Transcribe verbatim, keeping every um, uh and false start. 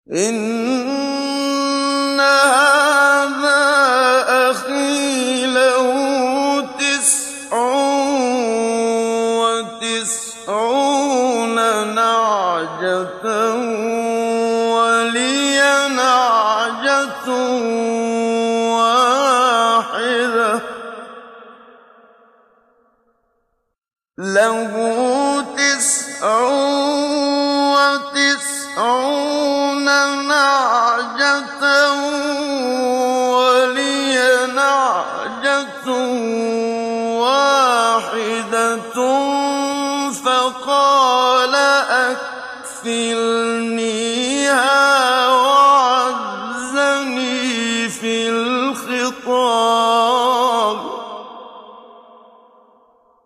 إِنَّ هَٰذَا أَخِي لَهُ تِسْعٌ وَتِسْعُونَ نَعْجَةً وَلِيَ نَعْجَةٌ وَاحِدَةٌ ۖ فَقَالَ أَكْفِلْنِي